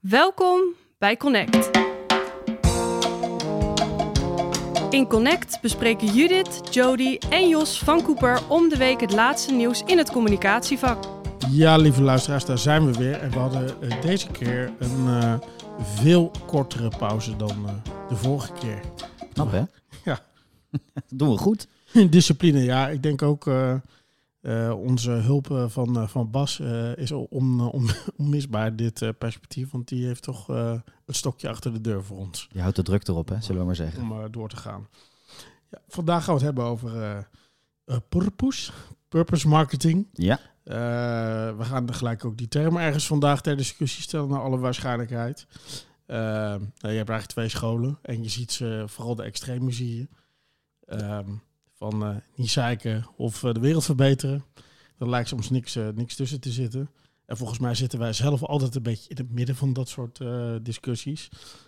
Welkom bij Connect. In Connect bespreken Judith, Jody en Jos van Cooper om de week het laatste nieuws in het communicatievak. Ja, lieve luisteraars, daar zijn we weer. En we hadden deze keer een veel kortere pauze dan de vorige keer. Knap, hè? Ja. Dat doen we goed. Discipline, ja. Ik denk ook onze hulp van Bas is onmisbaar, dit perspectief. Want die heeft toch een stokje achter de deur voor ons. Je houdt de druk erop, hè? Zullen we maar zeggen. Om door te gaan. Ja, vandaag gaan we het hebben over purpose marketing. Ja. We gaan gelijk ook die termen ergens vandaag ter discussie stellen, naar alle waarschijnlijkheid. Je hebt eigenlijk twee scholen. En je ziet ze, vooral de extreme zie je. Van niet zeiken of de wereld verbeteren. Er lijkt soms niks tussen te zitten. En volgens mij zitten wij zelf altijd een beetje in het midden van dat soort discussies.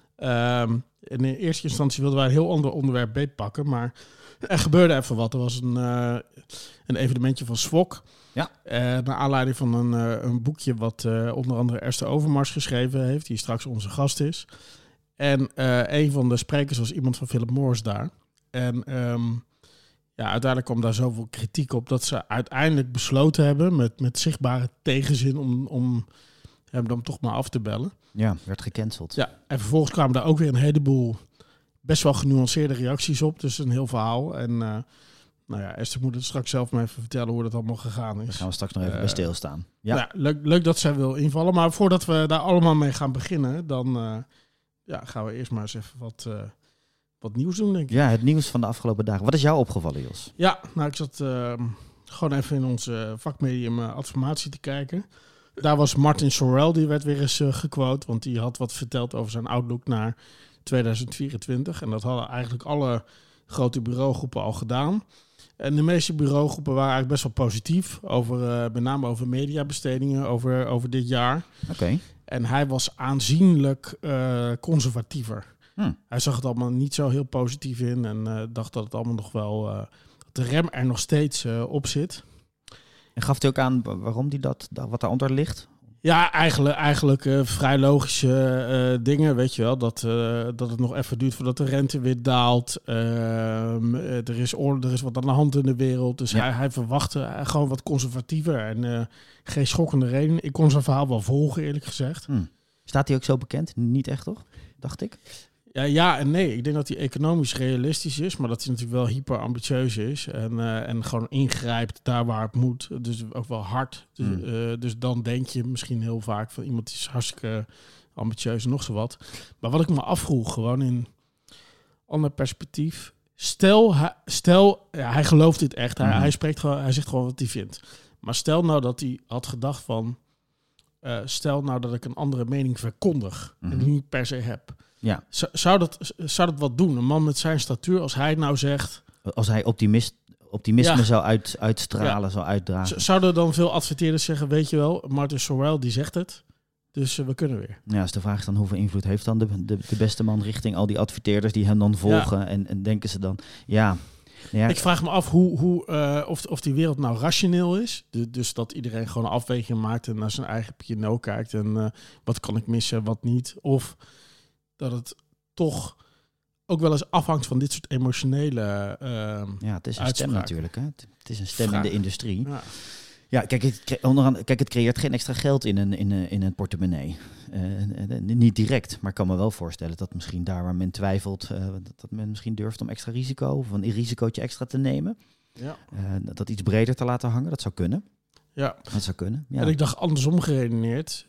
In eerste instantie wilden wij een heel ander onderwerp beetpakken. Maar er gebeurde even wat. Er was een evenementje van SWOC. Ja. Naar aanleiding van een boekje wat onder andere Esther Overmars geschreven heeft. Die straks onze gast is. En een van de sprekers was iemand van Philip Morris daar. En uiteindelijk kwam daar zoveel kritiek op dat ze uiteindelijk besloten hebben met zichtbare tegenzin om hem dan toch maar af te bellen. Ja, werd gecanceld. Ja, en vervolgens kwamen daar ook weer een heleboel best wel genuanceerde reacties op. Dus een heel verhaal. En Esther moet het straks zelf maar even vertellen hoe dat allemaal gegaan is. Daar gaan we straks nog even bij stilstaan. Ja. Leuk dat zij wil invallen. Maar voordat we daar allemaal mee gaan beginnen, dan gaan we eerst maar eens even wat nieuws doen, denk ik. Ja, het nieuws van de afgelopen dagen. Wat is jou opgevallen, Jos? Ja, nou, ik zat gewoon even in ons vakmedium Adformatie te kijken. Daar was Martin Sorrell, die werd weer eens gequote, want die had wat verteld over zijn outlook naar 2024. En dat hadden eigenlijk alle grote bureaugroepen al gedaan. En de meeste bureaugroepen waren eigenlijk best wel positief, met name over mediabestedingen over dit jaar. Oké. En hij was aanzienlijk conservatiever. Hij zag het allemaal niet zo heel positief in en dacht dat het allemaal nog wel de rem er nog steeds op zit. En gaf hij ook aan waarom die wat daaronder ligt? Ja, eigenlijk vrij logische dingen, weet je wel. Dat het nog even duurt voordat de rente weer daalt. Er is wat aan de hand in de wereld. Dus ja. hij verwachtte gewoon wat conservatiever en geen schokkende reden. Ik kon zijn verhaal wel volgen, eerlijk gezegd. Staat hij ook zo bekend? Niet echt, toch? Dacht ik. Ja en nee. Ik denk dat hij economisch realistisch is, maar dat hij natuurlijk wel hyper ambitieus is. En gewoon ingrijpt daar waar het moet. Dus ook wel hard. Dus dan denk je misschien heel vaak van iemand die is hartstikke ambitieus en nog zo wat. Maar wat ik me afvroeg, gewoon in ander perspectief. Stel hij gelooft dit echt. Hij zegt gewoon wat hij vindt. Maar stel nou dat hij had gedacht van, stel nou dat ik een andere mening verkondig en die niet per se heb. Ja. Zou dat wat doen? Een man met zijn statuur, als hij nou zegt... Als hij optimisme zou uitstralen, zou uitdragen. Zouden dan veel adverteerders zeggen, weet je wel, Martin Sorrell die zegt het, dus we kunnen weer. Ja, dus de vraag is dan hoeveel invloed heeft dan de beste man richting al die adverteerders die hem dan volgen. Ja. En denken ze dan, ja. Ik vraag me af of die wereld nou rationeel is. Dus dat iedereen gewoon een afweging maakt en naar zijn eigen P&O kijkt. En wat kan ik missen, wat niet. Of dat het toch ook wel eens afhangt van dit soort emotionele het is een stem natuurlijk. Hè? Het is een stem Vraag. In de industrie. Ja. Ja, het creëert geen extra geld in een portemonnee. Niet direct, maar ik kan me wel voorstellen dat misschien daar waar men twijfelt, dat men misschien durft om extra risico of een risicootje extra te nemen. Ja. Dat iets breder te laten hangen, dat zou kunnen. Ja. Dat zou kunnen. Ja. En ik dacht andersom geredeneerd.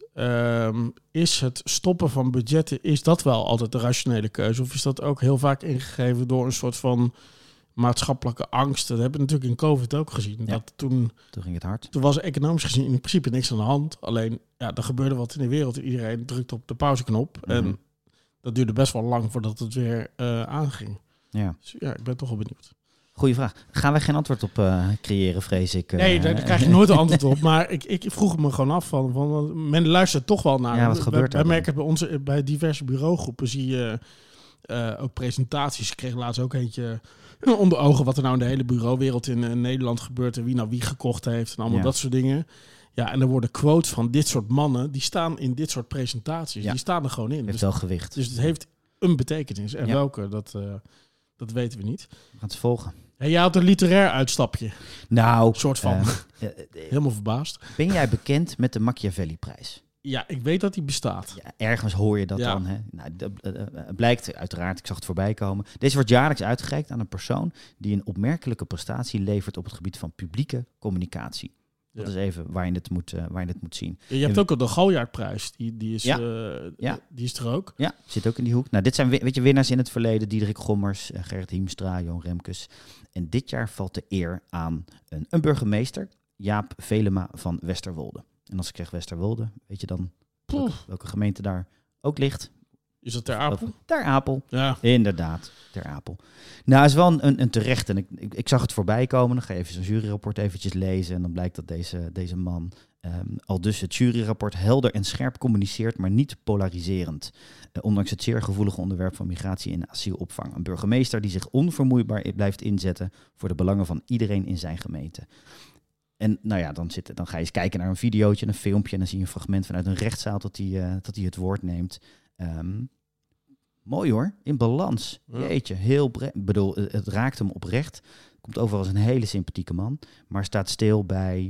Is het stoppen van budgetten, is dat wel altijd de rationele keuze? Of is dat ook heel vaak ingegeven door een soort van maatschappelijke angst? Dat hebben we natuurlijk in COVID ook gezien. Ja. Dat toen ging het hard. Toen was er economisch gezien in principe niks aan de hand. Alleen, er gebeurde wat in de wereld. Iedereen drukte op de pauzeknop. En dat duurde best wel lang voordat het weer aanging. Ja. Dus ik ben toch wel benieuwd. Goeie vraag. Gaan wij geen antwoord op creëren, vrees ik? Nee, daar krijg je nooit een antwoord op. Maar ik vroeg me gewoon af van men luistert toch wel naar. Ja, wat gebeurt er? Wij merken bij diverse bureaugroepen zie je ook presentaties. Ik kreeg laatst ook eentje onder ogen wat er nou in de hele bureauwereld in Nederland gebeurt en wie nou wie gekocht heeft en allemaal dat soort dingen. Ja, en er worden quotes van dit soort mannen, die staan in dit soort presentaties. Ja. Die staan er gewoon in. Heeft wel gewicht. Dus het heeft een betekenis. En welke, dat weten we niet. We gaan het volgen. Hey, jij had een literair uitstapje. Nou, Soort van. Helemaal verbaasd. Ben jij bekend met de Machiavelli-prijs? Ja, ik weet dat die bestaat. Ja, ergens hoor je dat dan. Hè? Nou, blijkt uiteraard, ik zag het voorbij komen. Deze wordt jaarlijks uitgereikt aan een persoon die een opmerkelijke prestatie levert op het gebied van publieke communicatie. Dat is even waar je het moet zien. Je hebt ook al de Galjaardprijs. Die is er ook. Ja, zit ook in die hoek. Nou, dit zijn winnaars in het verleden. Diederik Gommers, Gerrit Hiemstra, Johan Remkes. En dit jaar valt de eer aan een burgemeester, Jaap Velema van Westerwolde. En als ik zeg Westerwolde, weet je dan welke gemeente daar ook ligt? Is dat Ter Apel? Ter Apel, ja. Inderdaad, Ter Apel. Nou, het is wel een terecht. En ik zag het voorbij komen. Dan ga je even zo'n juryrapport eventjes lezen. En dan blijkt dat deze man al dus het juryrapport helder en scherp communiceert, maar niet polariserend. Ondanks het zeer gevoelige onderwerp van migratie en asielopvang. Een burgemeester die zich onvermoeibaar blijft inzetten voor de belangen van iedereen in zijn gemeente. En nou ja, dan ga je eens kijken naar een videootje, een filmpje. En dan zie je een fragment vanuit een rechtszaal dat hij het woord neemt. Mooi hoor, in balans. Jeetje, heel breed. Ik bedoel, het raakt hem oprecht. Komt over als een hele sympathieke man. Maar staat stil bij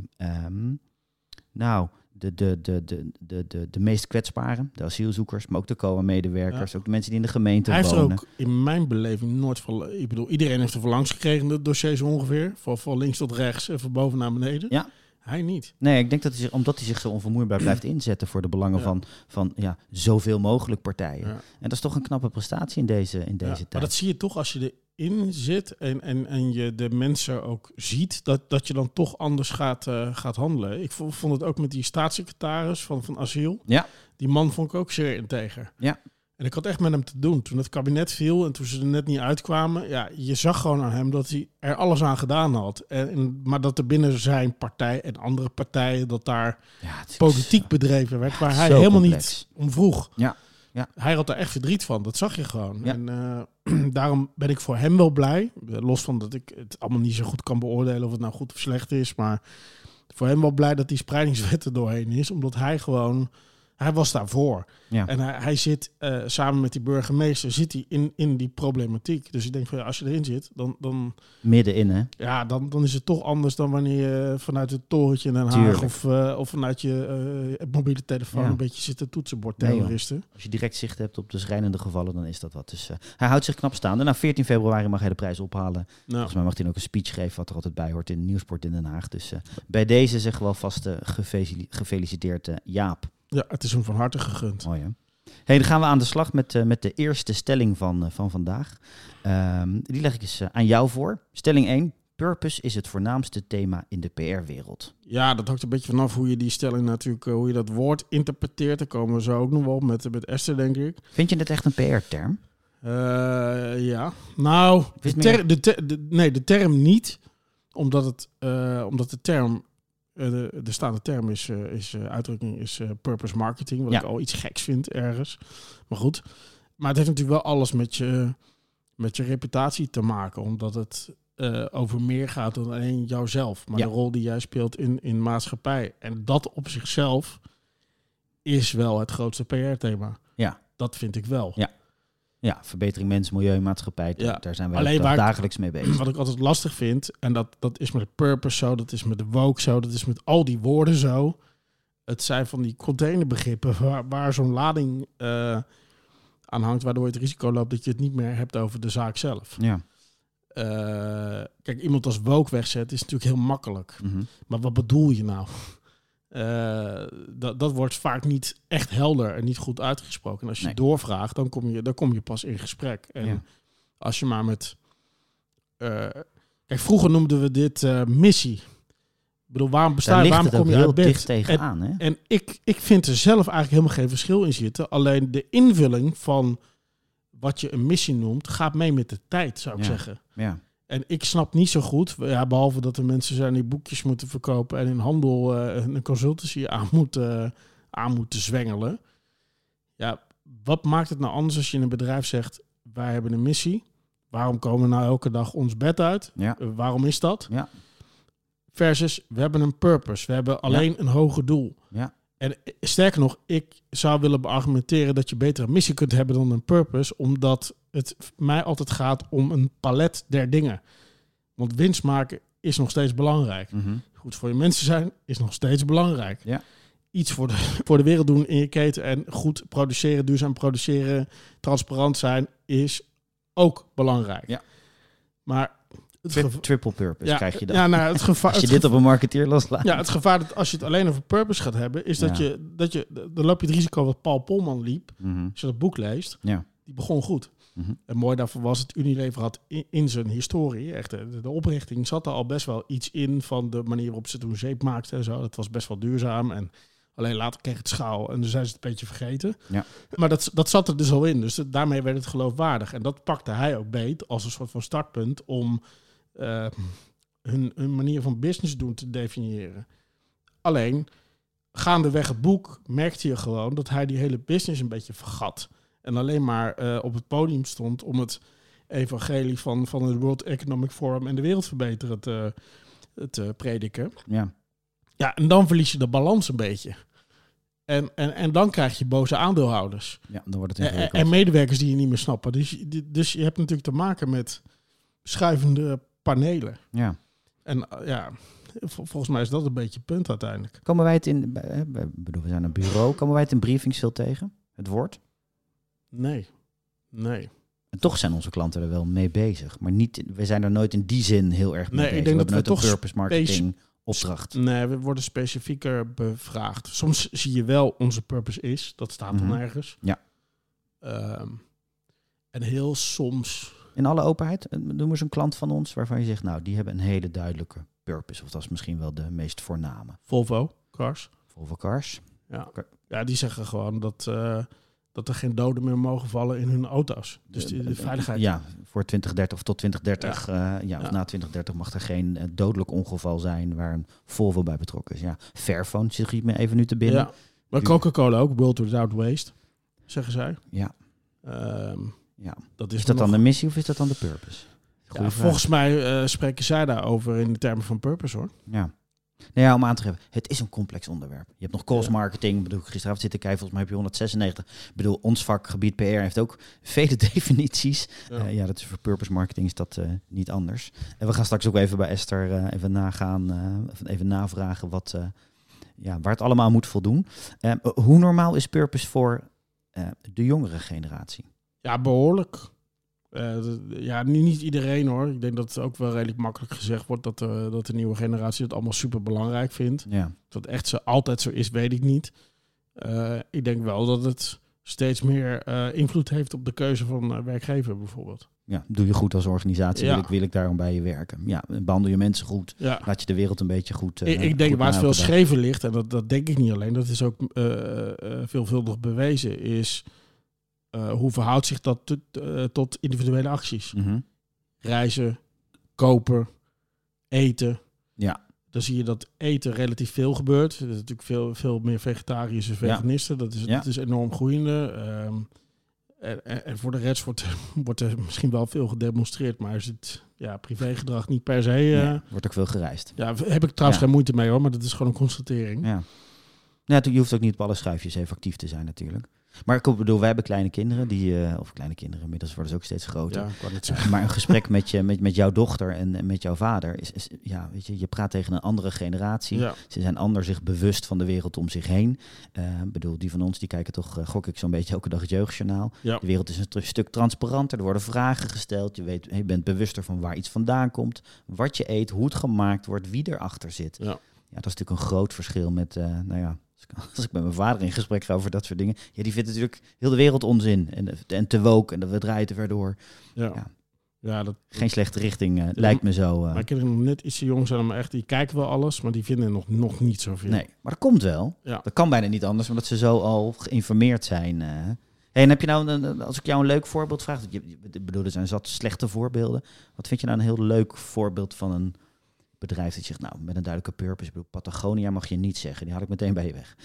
de meest kwetsbaren. De asielzoekers, maar ook de COA-medewerkers. Ook de mensen die in de gemeente wonen. Hij heeft er ook in mijn beleving nooit van... Ik bedoel, iedereen heeft er van langs gekregen, de dossiers ongeveer. Van links tot rechts en van boven naar beneden. Ja. Hij niet. Nee, ik denk dat omdat hij zich zo onvermoeibaar blijft inzetten voor de belangen van zoveel mogelijk partijen. Ja. En dat is toch een knappe prestatie in deze tijd. Maar dat zie je toch als je erin zit en je de mensen ook ziet, dat je dan toch anders gaat handelen. Ik vond het ook met die staatssecretaris van asiel. Ja. Die man vond ik ook zeer integer. Ja. En ik had echt met hem te doen. Toen het kabinet viel en toen ze er net niet uitkwamen... Ja, je zag gewoon aan hem dat hij er alles aan gedaan had. Maar dat er binnen zijn partij en andere partijen... dat daar politiek bedreven werd... waar hij helemaal niet om vroeg. Ja. Ja. Hij had daar echt verdriet van. Dat zag je gewoon. Ja. En daarom ben ik voor hem wel blij. Los van dat ik het allemaal niet zo goed kan beoordelen... of het nou goed of slecht is. Maar voor hem wel blij dat die spreidingswet er doorheen is. Omdat hij gewoon... Hij was daarvoor. Ja. En hij zit samen met die burgemeester zit hij in die problematiek. Dus ik denk van als je erin zit, dan middenin, hè? Ja, dan is het toch anders dan wanneer je vanuit het torentje in Den Haag of vanuit je mobiele telefoon een beetje zit te toetsenbord terroristen. Als je direct zicht hebt op de schrijnende gevallen, dan is dat wat. Dus hij houdt zich knap staande. Nou, 14 februari mag hij de prijs ophalen. Volgens mij mag hij ook een speech geven, wat er altijd bij hoort in Nieuwsport in Den Haag. Dus bij deze zeggen we alvast gefeliciteerd Jaap. Ja, het is hem van harte gegund. Mooi, hè? Hey, dan gaan we aan de slag met de eerste stelling van vandaag. Die leg ik eens aan jou voor. Stelling 1. Purpose is het voornaamste thema in de PR-wereld. Ja, dat hangt een beetje vanaf hoe je die stelling natuurlijk, hoe je dat woord interpreteert. Daar komen we zo ook nog wel op met Esther, denk ik. Vind je het echt een PR-term? Ja. Nou, de term niet. Omdat de term... de staande term uitdrukking is purpose marketing, wat ik al iets geks vind ergens. Maar goed, maar het heeft natuurlijk wel alles met je reputatie te maken, omdat het over meer gaat dan alleen jouzelf, maar de rol die jij speelt in maatschappij. En dat op zichzelf is wel het grootste PR-thema. Ja. Dat vind ik wel. Ja. Ja, verbetering mens, milieu, maatschappij. Daar zijn wij dagelijks mee bezig. Wat ik altijd lastig vind, en dat is met de purpose zo, dat is met de woke zo, dat is met al die woorden zo. Het zijn van die containerbegrippen waar zo'n lading aan hangt, waardoor je het risico loopt dat je het niet meer hebt over de zaak zelf. Ja. Kijk, iemand als woke wegzetten is natuurlijk heel makkelijk. Mm-hmm. Maar wat bedoel je nou? Dat wordt vaak niet echt helder en niet goed uitgesproken. En als je doorvraagt, dan kom je pas in gesprek. En als je maar met... kijk, vroeger noemden we dit missie. Ik bedoel, waarom kom je uit bed? Dicht tegenaan, hè? En ik vind er zelf eigenlijk helemaal geen verschil in zitten. Alleen de invulling van wat je een missie noemt, gaat mee met de tijd, zou ik zeggen. Ja. En ik snap niet zo goed, behalve dat er mensen zijn die boekjes moeten verkopen en in handel een consultancy aan moeten zwengelen. Ja, wat maakt het nou anders als je in een bedrijf zegt, wij hebben een missie. Waarom komen we nou elke dag ons bed uit? Ja. Waarom is dat? Ja. Versus, we hebben een purpose. We hebben alleen een hoger doel. Ja. En sterker nog, ik zou willen beargumenteren dat je beter een missie kunt hebben dan een purpose, omdat het mij altijd gaat om een palet der dingen. Want winst maken is nog steeds belangrijk. Mm-hmm. Goed voor je mensen zijn is nog steeds belangrijk. Ja. Iets voor de wereld doen in je keten en goed produceren, duurzaam produceren, transparant zijn is ook belangrijk. Ja. Maar Triple purpose krijg je dan. Ja, nou, het gevaar, als je dit op een marketeer loslaat. Ja, het gevaar dat als je het alleen over purpose gaat hebben, is dan loop je het risico wat Paul Polman liep. Mm-hmm. Als je dat boek leest, Ja. die begon goed. Mm-hmm. En mooi daarvoor was het Unilever had in zijn historie, echt de oprichting, zat er al best wel iets in van de manier waarop ze toen zeep maakten en zo. Dat was best wel duurzaam en alleen later kreeg het schaal en dan zijn ze het een beetje vergeten. Ja. Maar dat zat er dus al in, dus daarmee werd het geloofwaardig. En dat pakte hij ook beet als een soort van startpunt om hun manier van business doen te definiëren. Alleen, gaandeweg het boek merkte je gewoon dat hij die hele business een beetje vergat. En alleen maar op het podium stond om het evangelie van het World Economic Forum en de wereld verbeteren te prediken. Ja. Ja, en dan verlies je de balans een beetje. En dan krijg je boze aandeelhouders. Ja, dan wordt het ingewikkeld. En medewerkers die je niet meer snappen. Dus je hebt natuurlijk te maken met schuivende panelen. Ja. En volgens mij is dat een beetje het punt uiteindelijk. Komen wij het we zijn een bureau, komen wij het in briefings veel tegen? Het woord? Nee. En toch zijn onze klanten er wel mee bezig. Maar we zijn er nooit in die zin heel erg mee bezig. Ik denk dat we nooit toch een purpose marketing opdracht. Nee, we worden specifieker bevraagd. Soms zie je wel onze purpose is. Dat staat dan ergens. Ja. En heel soms... In alle openheid, noem eens een klant van ons waarvan je zegt, nou, die hebben een hele duidelijke purpose. Of dat is misschien wel de meest voorname. Volvo Cars. Volvo Cars. Ja, die zeggen gewoon dat er geen doden meer mogen vallen in hun auto's. Dus de veiligheid. Ja, voor 2030 of tot 2030. Of na 2030 mag er geen dodelijk ongeval zijn waar een Volvo bij betrokken is. Ja, Fairphone schiet me even nu te binnen. Ja, maar Coca-Cola ook, World Without Waste, zeggen zij. Ja. Dat is dat dan de missie of is dat dan de purpose? Ja, volgens mij spreken zij daarover in de termen van purpose, hoor. Ja. Nou ja, om aan te geven, het is een complex onderwerp. Je hebt nog calls marketing, bedoel, gisteravond zitten kijken, volgens mij heb je 196. Ik bedoel, ons vakgebied PR heeft ook vele definities. Ja. Dat is voor purpose marketing is dat niet anders. En we gaan straks ook even bij Esther even navragen waar het allemaal moet voldoen. Hoe normaal is purpose voor de jongere generatie? Ja, behoorlijk. Niet iedereen, hoor. Ik denk dat het ook wel redelijk makkelijk gezegd wordt dat de nieuwe generatie het allemaal super belangrijk vindt. Ja. Dat echt altijd zo is, weet ik niet. Ik denk wel dat het steeds meer invloed heeft op de keuze van werkgever bijvoorbeeld. Ja, doe je goed als organisatie, Ja. wil ik daarom bij je werken. Ja, behandel je mensen goed, Ja. laat je de wereld een beetje goed. Ik denk goed waar het veel elke dag. schever ligt, en dat denk ik niet alleen, dat is ook veelvuldig bewezen, is hoe verhoudt zich dat tot individuele acties. Mhm. Reizen, kopen, eten. Ja. Dan zie je dat eten relatief veel gebeurt. Er is natuurlijk veel meer vegetariërs en veganisten. Dat is enorm groeiende. En voor de rest wordt er misschien wel veel gedemonstreerd, maar is het privégedrag niet per se. Wordt ook veel gereisd. Ja, heb ik trouwens geen moeite mee, hoor, maar dat is gewoon een constatering. Ja. Nou, je hoeft ook niet op alle schuifjes even actief te zijn natuurlijk. Maar ik bedoel, wij hebben kleine kinderen, inmiddels worden ze ook steeds groter. Ja, ik wou net zeggen. Maar een gesprek met jouw dochter en met jouw vader is weet je praat tegen een andere generatie. Ja. Ze zijn anders zich bewust van de wereld om zich heen. Die van ons, die kijken toch, gok ik zo'n beetje elke dag het jeugdjournaal. Ja. De wereld is een stuk transparanter, er worden vragen gesteld. Je bent bewuster van waar iets vandaan komt, wat je eet, hoe het gemaakt wordt, wie erachter zit. Ja. Ja, dat is natuurlijk een groot verschil met, als ik met mijn vader in gesprek ga over dat soort dingen. Ja, die vindt natuurlijk heel de wereld onzin. En te woke en dat we draaien te ver door. Ja, geen slechte richting, lijkt me zo. Mijn kinderen nog net iets te jong zijn, maar echt, die kijken wel alles, maar die vinden nog niet zoveel. Nee, maar dat komt wel. Ja. Dat kan bijna niet anders, omdat ze zo al geïnformeerd zijn. En heb je nou, als ik jou een leuk voorbeeld vraag, er zijn zat slechte voorbeelden. Wat vind je nou een heel leuk voorbeeld van een bedrijf dat zegt, nou, met een duidelijke purpose, Patagonia mag je niet zeggen, die haal ik meteen bij je weg.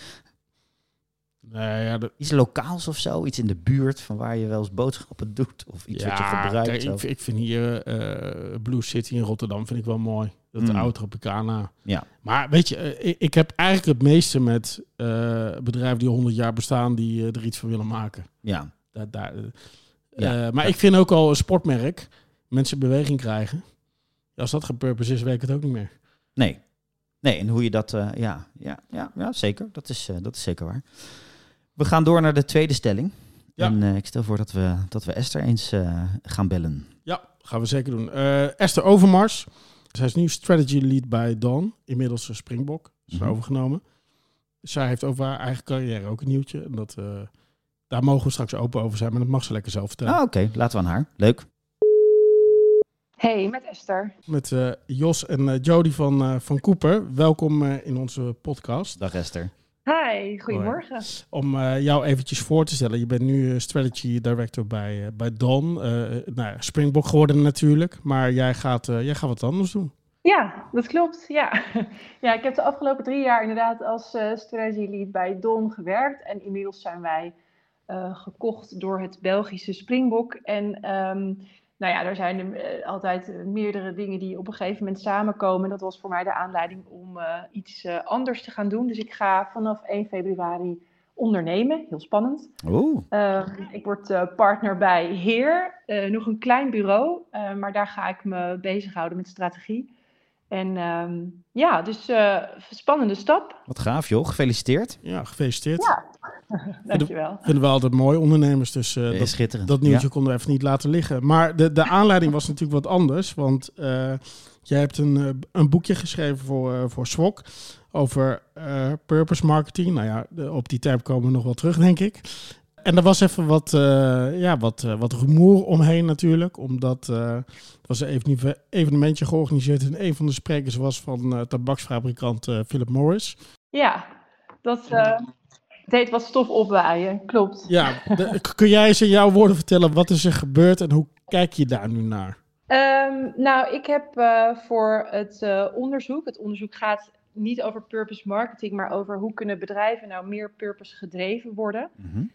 Nee, Iets lokaals of zo, iets in de buurt van waar je wel eens boodschappen doet of iets wat je gebruikt. Kijk, ik vind hier Blue City in Rotterdam vind ik wel mooi. Dat de oude Tropicana. Ja. Maar weet je, ik heb eigenlijk het meeste met bedrijven die 100 jaar bestaan, die er iets van willen maken. Ja. Maar ik vind ook al een sportmerk, mensen in beweging krijgen. Als dat geen purpose is, weet ik het ook niet meer. Nee, en hoe je dat... ja, zeker. Dat is zeker waar. We gaan door naar de tweede stelling. Ja. En ik stel voor dat we Esther eens gaan bellen. Ja, gaan we zeker doen. Esther Overmars. Zij is nu strategy lead bij Dawn. Inmiddels Springbok. Is overgenomen. Zij heeft over haar eigen carrière ook een nieuwtje. En daar mogen we straks open over zijn. Maar dat mag ze lekker zelf vertellen. Oké. Laten we aan haar. Leuk. Hey, met Esther. Met Jos en Jody van Cooper. Welkom in onze podcast. Dag Esther. Hi, goedemorgen. Hoi. Om jou eventjes voor te stellen. Je bent nu strategy director bij Dawn. Springbok geworden natuurlijk. Maar jij gaat wat anders doen. Ja, dat klopt. Ja. Ja, ik heb de afgelopen 3 jaar inderdaad als strategy lead bij Dawn gewerkt. En inmiddels zijn wij gekocht door het Belgische Springbok. En er zijn altijd meerdere dingen die op een gegeven moment samenkomen. Dat was voor mij de aanleiding om iets anders te gaan doen. Dus ik ga vanaf 1 februari ondernemen. Heel spannend. Ik word partner bij Heer. Nog een klein bureau, maar daar ga ik me bezighouden met strategie. En dus spannende stap. Wat gaaf joh, gefeliciteerd. Ja, gefeliciteerd. Ja, dankjewel. Vinden we altijd mooi, ondernemers. Dus schitterend. Dat nieuwtje konden we even niet laten liggen. Maar de aanleiding was natuurlijk wat anders. Want jij hebt een boekje geschreven voor SWOC over purpose marketing. Nou ja, op die term komen we nog wel terug, denk ik. En er was even wat rumoer omheen natuurlijk. Omdat er was een evenementje georganiseerd. En een van de sprekers was van tabaksfabrikant Philip Morris. Ja, dat deed wat stof opwaaien, klopt. Ja, kun jij eens in jouw woorden vertellen wat is er gebeurd en hoe kijk je daar nu naar? Ik heb voor het onderzoek... Het onderzoek gaat niet over purpose marketing, maar over hoe kunnen bedrijven nou meer purpose gedreven worden.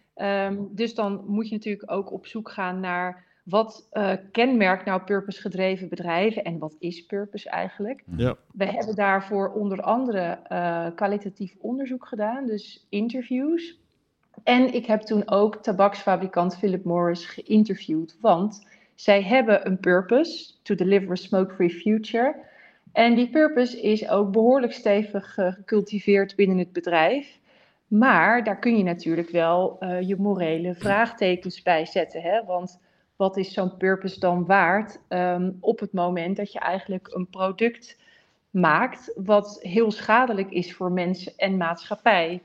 Dus dan moet je natuurlijk ook op zoek gaan naar wat kenmerkt nou purpose gedreven bedrijven en wat is purpose eigenlijk. Ja. We hebben daarvoor onder andere kwalitatief onderzoek gedaan, dus interviews. En ik heb toen ook tabaksfabrikant Philip Morris geïnterviewd, want zij hebben een purpose, to deliver a smoke-free future. En die purpose is ook behoorlijk stevig gecultiveerd binnen het bedrijf. Maar daar kun je natuurlijk wel je morele vraagtekens bij zetten. Hè? Want wat is zo'n purpose dan waard op het moment dat je eigenlijk een product maakt wat heel schadelijk is voor mensen en maatschappij?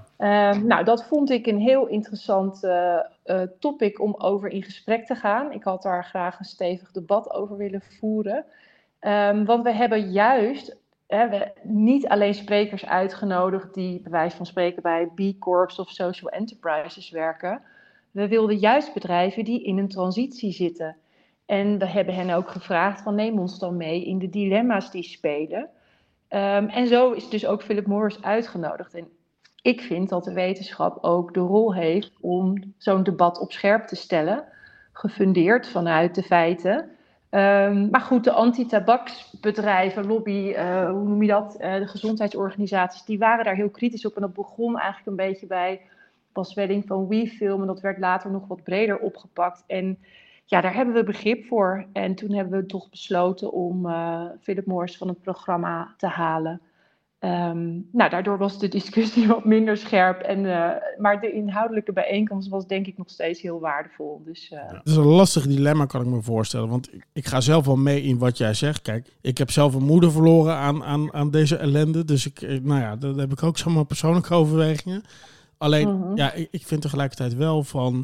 Ja. Dat vond ik een heel interessant topic om over in gesprek te gaan. Ik had daar graag een stevig debat over willen voeren. Want we hebben juist niet alleen sprekers uitgenodigd die bij wijze van spreken bij B Corps of social enterprises werken. We wilden juist bedrijven die in een transitie zitten. En we hebben hen ook gevraagd van neem ons dan mee in de dilemma's die spelen. En zo is dus ook Philip Morris uitgenodigd. En ik vind dat de wetenschap ook de rol heeft om zo'n debat op scherp te stellen. Gefundeerd vanuit de feiten. Maar goed, de anti-tabaksbedrijven, lobby, hoe noem je dat? De gezondheidsorganisaties, die waren daar heel kritisch op. En dat begon eigenlijk een beetje bij Bas Wedding van WeFilm. En dat werd later nog wat breder opgepakt. En ja, daar hebben we begrip voor. En toen hebben we toch besloten om Philip Morris van het programma te halen. Daardoor was de discussie wat minder scherp. Maar de inhoudelijke bijeenkomst was denk ik nog steeds heel waardevol. Dus, Het is een lastig dilemma, kan ik me voorstellen. Want ik ga zelf wel mee in wat jij zegt. Kijk, ik heb zelf een moeder verloren aan deze ellende. Dus daar heb ik ook zomaar persoonlijke overwegingen. Alleen, ik vind tegelijkertijd wel van...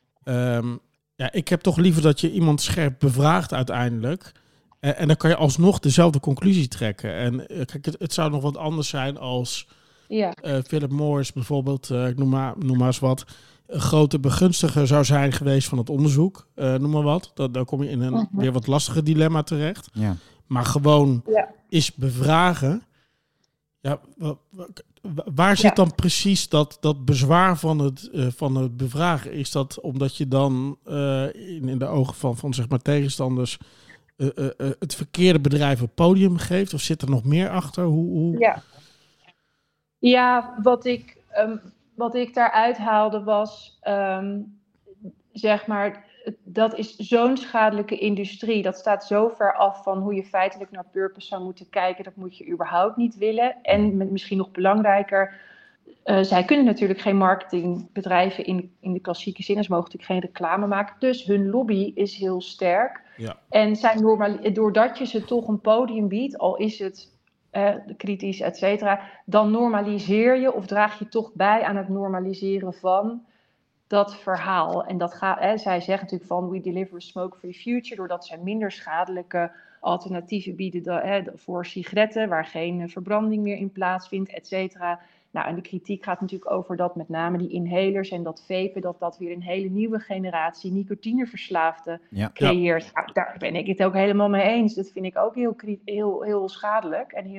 ik heb toch liever dat je iemand scherp bevraagt uiteindelijk... En dan kan je alsnog dezelfde conclusie trekken. En kijk, het zou nog wat anders zijn als Philip Morris bijvoorbeeld, ik noem maar eens wat, een grote begunstiger zou zijn geweest van het onderzoek. Noem maar wat. Dan kom je in een weer wat lastiger dilemma terecht. Ja. Maar gewoon is bevragen. Ja, waar zit dan precies dat bezwaar van het bevragen? Is dat omdat je dan in de ogen van zeg maar tegenstanders het verkeerde bedrijf een podium geeft? Of zit er nog meer achter? Ja, wat ik daaruit haalde was, zeg maar, dat is zo'n schadelijke industrie. Dat staat zo ver af van hoe je feitelijk naar purpose zou moeten kijken. Dat moet je überhaupt niet willen. En misschien nog belangrijker, zij kunnen natuurlijk geen marketingbedrijven in de klassieke zin. Ze mogen natuurlijk geen reclame maken. Dus hun lobby is heel sterk. Ja. En doordat je ze toch een podium biedt, al is het kritisch, et cetera, dan normaliseer je of draag je toch bij aan het normaliseren van dat verhaal. En dat zij zeggen natuurlijk van we deliver a smoke-free future, doordat zij minder schadelijke alternatieven bieden voor sigaretten, waar geen verbranding meer in plaatsvindt, et cetera. Nou, en de kritiek gaat natuurlijk over dat met name die inhalers en dat vapen, dat weer een hele nieuwe generatie nicotineverslaafden creëert. Nou, daar ben ik het ook helemaal mee eens. Dat vind ik ook heel schadelijk en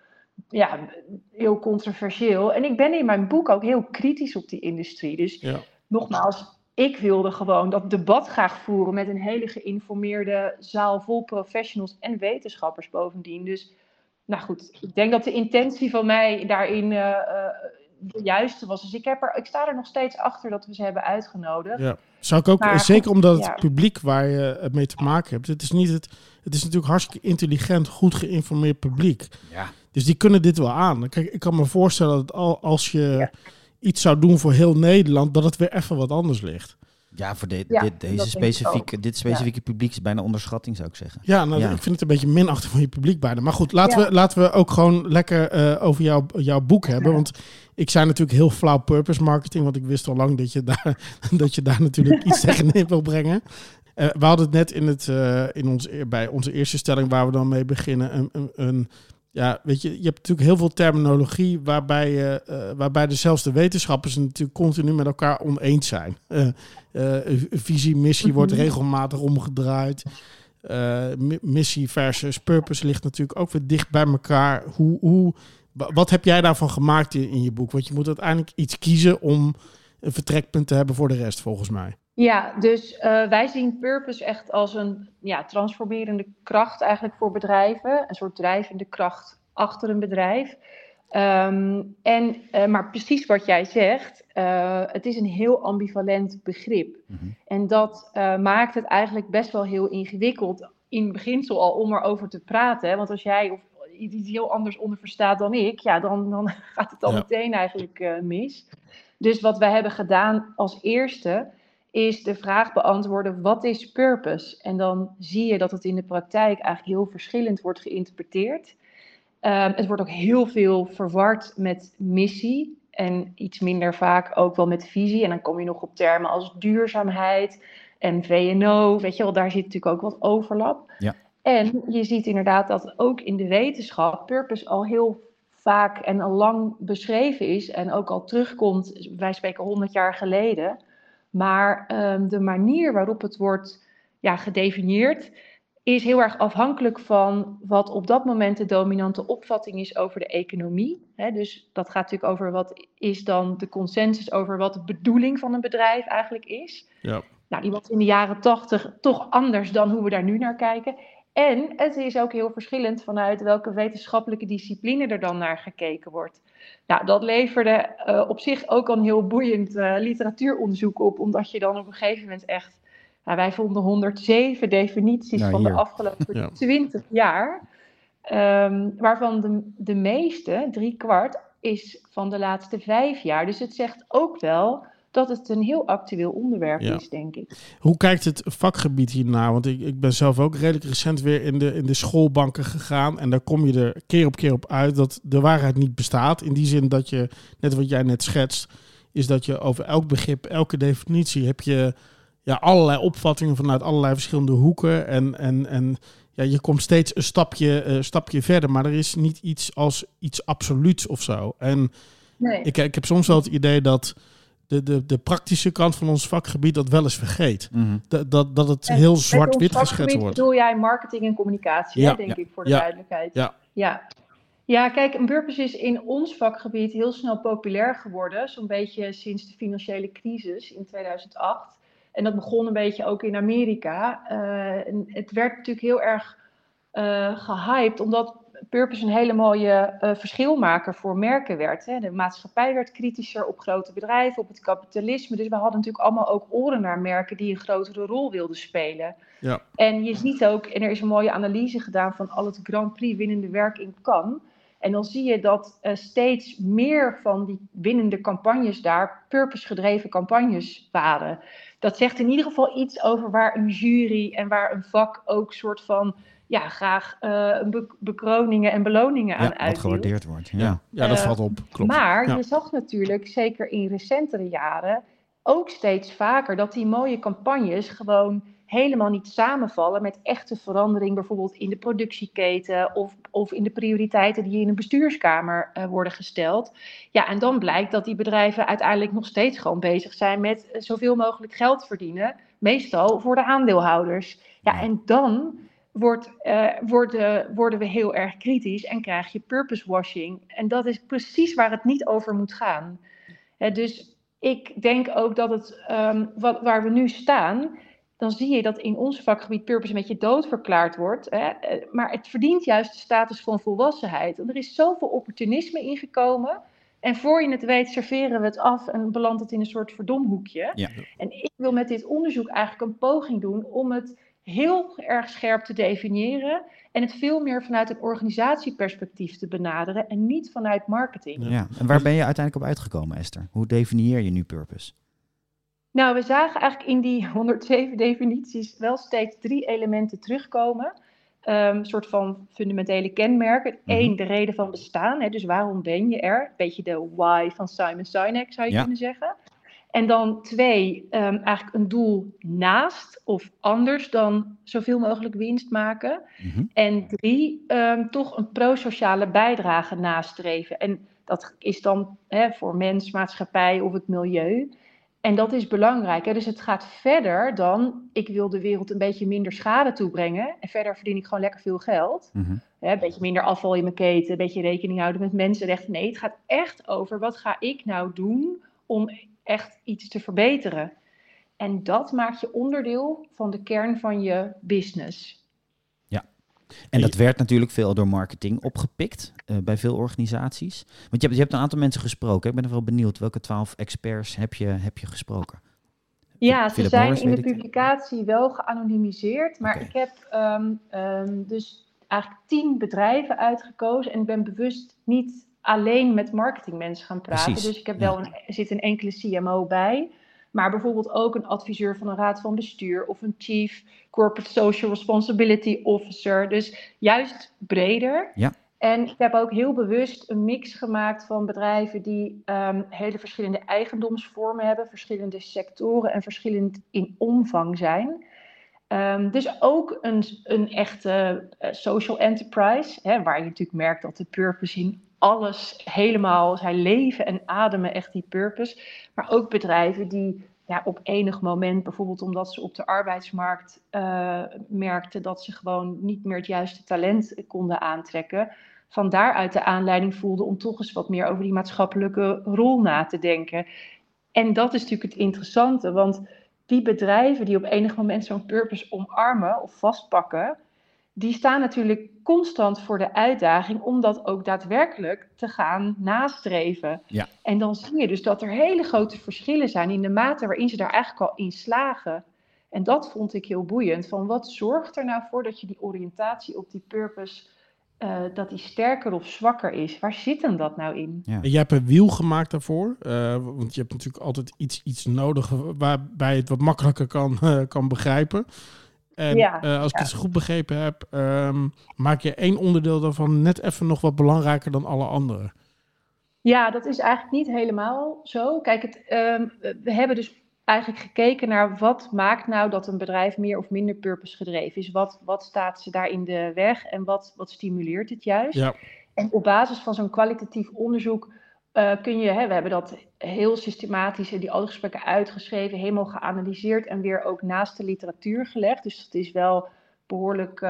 heel controversieel. En ik ben in mijn boek ook heel kritisch op die industrie. Dus nogmaals, ik wilde gewoon dat debat graag voeren met een hele geïnformeerde zaal vol professionals en wetenschappers bovendien. Dus nou goed, ik denk dat de intentie van mij daarin de juiste was. Dus ik sta er nog steeds achter dat we ze hebben uitgenodigd. Ja. Zou ik ook, zeker omdat het publiek waar je het mee te maken hebt, het is natuurlijk hartstikke intelligent, goed geïnformeerd publiek. Ja. Dus die kunnen dit wel aan. Kijk, ik kan me voorstellen dat als je iets zou doen voor heel Nederland, dat het weer even wat anders ligt. Ja, voor dit specifieke publiek is bijna onderschatting, zou ik zeggen. Ja, ik vind het een beetje minachting van je publiek bijna. Maar goed, laten we ook gewoon lekker over jouw boek hebben. Want ik zei natuurlijk heel flauw purpose marketing, want ik wist al lang dat je daar natuurlijk iets tegenin wil brengen. We hadden het net bij onze eerste stelling, waar we dan mee beginnen, weet je hebt natuurlijk heel veel terminologie waarbij zelfs de wetenschappers natuurlijk continu met elkaar oneens zijn. Visie, missie wordt regelmatig omgedraaid. Missie versus purpose ligt natuurlijk ook weer dicht bij elkaar. Wat heb jij daarvan gemaakt in je boek? Want je moet uiteindelijk iets kiezen om een vertrekpunt te hebben voor de rest, volgens mij. Ja, dus wij zien purpose echt als een transformerende kracht eigenlijk voor bedrijven. Een soort drijvende kracht achter een bedrijf. Maar precies wat jij zegt, het is een heel ambivalent begrip. Mm-hmm. En dat maakt het eigenlijk best wel heel ingewikkeld in beginsel al om erover te praten. Hè? Want als jij of iets heel anders onder verstaat dan ik, dan gaat het al meteen eigenlijk mis. Dus wat wij hebben gedaan als eerste is de vraag beantwoorden, wat is purpose? En dan zie je dat het in de praktijk eigenlijk heel verschillend wordt geïnterpreteerd. Het wordt ook heel veel verward met missie en iets minder vaak ook wel met visie. En dan kom je nog op termen als duurzaamheid en VNO, weet je wel, daar zit natuurlijk ook wat overlap. Ja. En je ziet inderdaad dat ook in de wetenschap purpose al heel vaak en al lang beschreven is en ook al terugkomt, wij spreken 100 jaar geleden. Maar de manier waarop het wordt gedefinieerd is heel erg afhankelijk van wat op dat moment de dominante opvatting is over de economie. Dus dat gaat natuurlijk over wat is dan de consensus over wat de bedoeling van een bedrijf eigenlijk is. Ja. Nou, die was in de jaren 80 toch anders dan hoe we daar nu naar kijken. En het is ook heel verschillend vanuit welke wetenschappelijke discipline er dan naar gekeken wordt. Nou, dat leverde op zich ook een heel boeiend literatuuronderzoek op, omdat je dan op een gegeven moment echt, wij vonden 107 definities van de afgelopen 20 jaar, waarvan de meeste, 3/4, is van de laatste 5 jaar. Dus het zegt ook wel dat het een heel actueel onderwerp is, denk ik. Hoe kijkt het vakgebied hiernaar? Want ik ben zelf ook redelijk recent weer in de schoolbanken gegaan. En daar kom je er keer op uit dat de waarheid niet bestaat. In die zin dat je, net wat jij net schetst, is dat je over elk begrip, elke definitie, heb je allerlei opvattingen vanuit allerlei verschillende hoeken. En je komt steeds een stapje verder. Maar er is niet iets als iets absoluuts of zo. En nee. Ik heb soms wel het idee dat de praktische kant van ons vakgebied dat wel eens vergeet. Mm-hmm. Dat het heel zwart-wit geschetst wordt. Bedoel jij marketing en communicatie, denk ik, voor de duidelijkheid. Ja, kijk, een purpose is in ons vakgebied heel snel populair geworden. Zo'n beetje sinds de financiële crisis in 2008. En dat begon een beetje ook in Amerika. En het werd natuurlijk heel erg gehyped, omdat purpose een hele mooie verschilmaker voor merken werd. Hè. De maatschappij werd kritischer op grote bedrijven, op het kapitalisme. Dus we hadden natuurlijk allemaal ook oren naar merken die een grotere rol wilden spelen. Ja. En je ziet ook, en er is een mooie analyse gedaan van al het Grand Prix winnende werk in Cannes. En dan zie je dat steeds meer van die winnende campagnes daar purpose-gedreven campagnes waren. Dat zegt in ieder geval iets over waar een jury en waar een vak ook soort van graag bekroningen en beloningen aan uitdeelt. Wat gewaardeerd wordt. Ja, dat valt op. Klopt. Maar je zag natuurlijk, zeker in recentere jaren, ook steeds vaker dat die mooie campagnes gewoon helemaal niet samenvallen met echte verandering, bijvoorbeeld in de productieketen of in de prioriteiten die in een bestuurskamer worden gesteld. Ja, en dan blijkt dat die bedrijven uiteindelijk nog steeds gewoon bezig zijn met zoveel mogelijk geld verdienen, meestal voor de aandeelhouders. Ja, en dan worden we heel erg kritisch en krijg je purpose washing. En dat is precies waar het niet over moet gaan. Dus ik denk ook dat het, waar we nu staan, dan zie je dat in ons vakgebied purpose een beetje doodverklaard wordt. Maar het verdient juist de status van volwassenheid. Want er is zoveel opportunisme ingekomen. En voor je het weet serveren we het af en belandt het in een soort verdomhoekje. Ja. En ik wil met dit onderzoek eigenlijk een poging doen om het heel erg scherp te definiëren en het veel meer vanuit een organisatieperspectief te benaderen en niet vanuit marketing. Ja. En waar ben je uiteindelijk op uitgekomen, Esther? Hoe definieer je nu purpose? Nou, we zagen eigenlijk in die 107 definities wel steeds 3 elementen terugkomen. Een soort van fundamentele kenmerken. 1, de reden van bestaan. Hè, dus waarom ben je er? Een beetje de why van Simon Sinek zou je kunnen zeggen. En dan 2, eigenlijk een doel naast of anders dan zoveel mogelijk winst maken. En 3, toch een prosociale bijdrage nastreven. En dat is dan voor mens, maatschappij of het milieu. En dat is belangrijk. Hè? Dus het gaat verder dan, ik wil de wereld een beetje minder schade toebrengen. En verder verdien ik gewoon lekker veel geld. Een beetje minder afval in mijn keten, een beetje rekening houden met mensenrechten. Nee, het gaat echt over, wat ga ik nou doen om echt iets te verbeteren? En dat maakt je onderdeel van de kern van je business. En dat werd natuurlijk veel door marketing opgepikt bij veel organisaties. Want je hebt een aantal mensen gesproken. Ik ben er wel benieuwd, welke 12 experts heb je gesproken? Ja, ze zijn in de publicatie wel geanonimiseerd. Maar ik heb dus eigenlijk 10 bedrijven uitgekozen. En ik ben bewust niet alleen met marketingmensen gaan praten. Precies. Dus ik heb er zit een enkele CMO bij. Maar bijvoorbeeld ook een adviseur van een raad van bestuur of een chief corporate social responsibility officer. Dus juist breder. Ja. En ik heb ook heel bewust een mix gemaakt van bedrijven die hele verschillende eigendomsvormen hebben, verschillende sectoren en verschillend in omvang zijn. Dus ook een echte social enterprise, waar je natuurlijk merkt dat de purpose in alles helemaal, zij leven en ademen echt die purpose. Maar ook bedrijven die op enig moment, bijvoorbeeld omdat ze op de arbeidsmarkt merkten dat ze gewoon niet meer het juiste talent konden aantrekken, van daaruit de aanleiding voelden om toch eens wat meer over die maatschappelijke rol na te denken. En dat is natuurlijk het interessante, want die bedrijven die op enig moment zo'n purpose omarmen of vastpakken, die staan natuurlijk constant voor de uitdaging om dat ook daadwerkelijk te gaan nastreven. Ja. En dan zie je dus dat er hele grote verschillen zijn in de mate waarin ze daar eigenlijk al in slagen. En dat vond ik heel boeiend. Van wat zorgt er nou voor dat je die oriëntatie op die purpose, dat die sterker of zwakker is? Waar zit hem dat nou in? Ja. Jij hebt een wiel gemaakt daarvoor. Want je hebt natuurlijk altijd iets nodig waarbij je het wat makkelijker kan begrijpen. En als ik het goed begrepen heb, maak je 1 onderdeel daarvan net even nog wat belangrijker dan alle andere. Ja, dat is eigenlijk niet helemaal zo. Kijk, we hebben dus eigenlijk gekeken naar wat maakt nou dat een bedrijf meer of minder purpose gedreven is. Wat staat ze daar in de weg en wat stimuleert het juist? Ja. En op basis van zo'n kwalitatief onderzoek kun je, we hebben dat heel systematisch in die gesprekken uitgeschreven, helemaal geanalyseerd en weer ook naast de literatuur gelegd. Dus dat is wel behoorlijk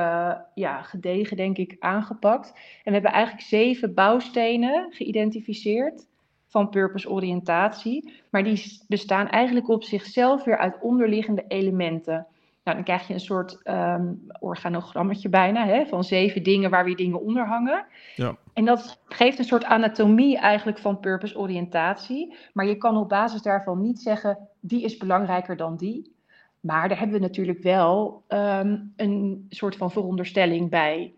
gedegen, denk ik, aangepakt. En we hebben eigenlijk 7 bouwstenen geïdentificeerd. van purpose-oriëntatie. Maar die bestaan eigenlijk op zichzelf weer uit onderliggende elementen. Nou, dan krijg je een soort organogrammetje bijna, van 7 dingen waar weer dingen onder hangen. Ja. En dat geeft een soort anatomie eigenlijk van purpose-oriëntatie. Maar je kan op basis daarvan niet zeggen, die is belangrijker dan die. Maar daar hebben we natuurlijk wel een soort van veronderstelling bij.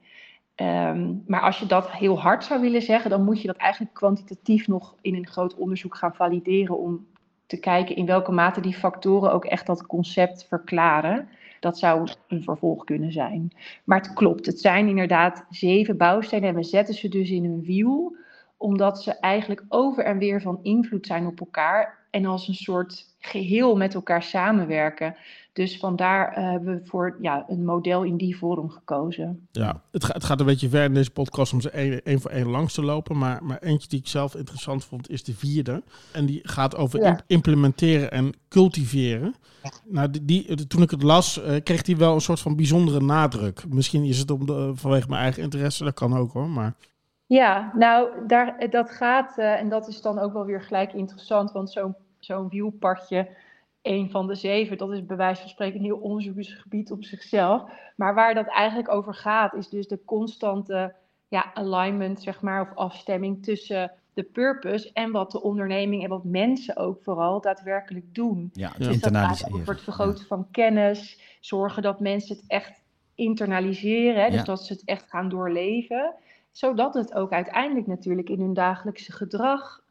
Maar als je dat heel hard zou willen zeggen, dan moet je dat eigenlijk kwantitatief nog in een groot onderzoek gaan valideren om te kijken in welke mate die factoren ook echt dat concept verklaren. Dat zou een vervolg kunnen zijn. Maar het klopt, het zijn inderdaad 7 bouwstenen en we zetten ze dus in een wiel, omdat ze eigenlijk over en weer van invloed zijn op elkaar en als een soort geheel met elkaar samenwerken. Dus vandaar hebben we voor een model in die vorm gekozen. Ja, het gaat een beetje ver in deze podcast om ze één voor één langs te lopen. Maar eentje die ik zelf interessant vond is de 4e. En die gaat over implementeren en cultiveren. Nou, toen ik het las, kreeg die wel een soort van bijzondere nadruk. Misschien is het vanwege mijn eigen interesse, dat kan ook hoor. Maar... Ja, nou, dat gaat, en dat is dan ook wel weer gelijk interessant, want zo'n wielpadje, 1 van de 7, dat is bij wijze van spreken een heel onderzoeksgebied op zichzelf. Maar waar dat eigenlijk over gaat, is dus de constante alignment, zeg maar, of afstemming tussen de purpose en wat de onderneming en wat mensen ook vooral daadwerkelijk doen. Ja, dus dat gaat over het vergroten van kennis, zorgen dat mensen het echt internaliseren, hè, dus dat ze het echt gaan doorleven, zodat het ook uiteindelijk natuurlijk in hun dagelijkse gedrag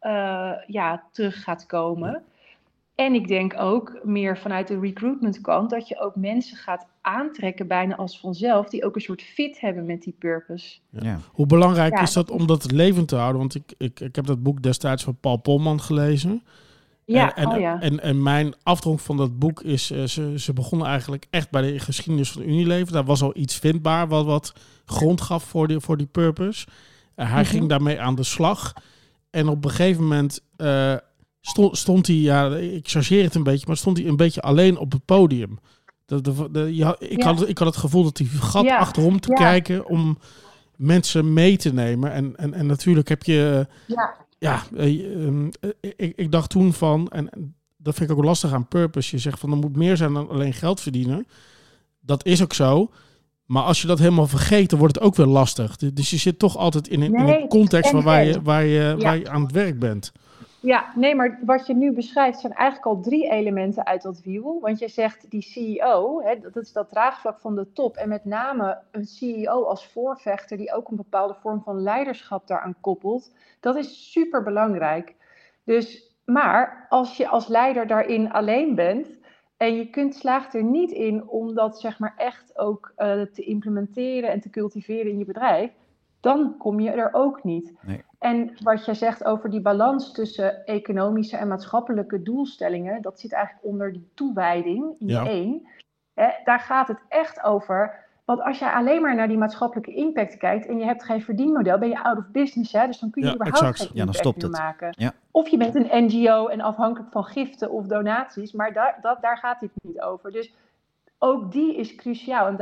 terug gaat komen. En ik denk ook meer vanuit de recruitment kant dat je ook mensen gaat aantrekken bijna als vanzelf die ook een soort fit hebben met die purpose. Ja. Hoe belangrijk is dat om dat levend te houden? Want ik heb dat boek destijds van Paul Polman gelezen. En mijn afdronk van dat boek is, ze begonnen eigenlijk echt bij de geschiedenis van Unilever. Daar was al iets vindbaar wat grond gaf voor die purpose. Hij ging daarmee aan de slag. En op een gegeven moment stond hij, ik chargeer het een beetje, maar stond hij een beetje alleen op het podium. Ik had het gevoel dat hij vergat achterom te kijken om mensen mee te nemen. En natuurlijk heb je... Ik dacht toen van, en dat vind ik ook lastig aan purpose, je zegt van er moet meer zijn dan alleen geld verdienen. Dat is ook zo. Maar als je dat helemaal vergeet, dan wordt het ook weer lastig. Dus je zit toch altijd in een context waar je aan het werk bent. Ja, nee, maar wat je nu beschrijft zijn eigenlijk al 3 elementen uit dat wiel. Want je zegt die CEO, dat is dat draagvlak van de top. En met name een CEO als voorvechter die ook een bepaalde vorm van leiderschap daaraan koppelt. Dat is super belangrijk. Dus, maar als je als leider daarin alleen bent en je slaagt er niet in om dat zeg maar echt ook te implementeren en te cultiveren in je bedrijf, dan kom je er ook niet. Nee. En wat je zegt over die balans tussen economische en maatschappelijke doelstellingen, dat zit eigenlijk onder die toewijding in 1. Daar gaat het echt over. Want als je alleen maar naar die maatschappelijke impact kijkt en je hebt geen verdienmodel, ben je out of business. Dus dan kun je überhaupt geen impact meer maken. Ja. Of je bent een NGO en afhankelijk van giften of donaties, maar daar gaat dit niet over. Dus ook die is cruciaal. En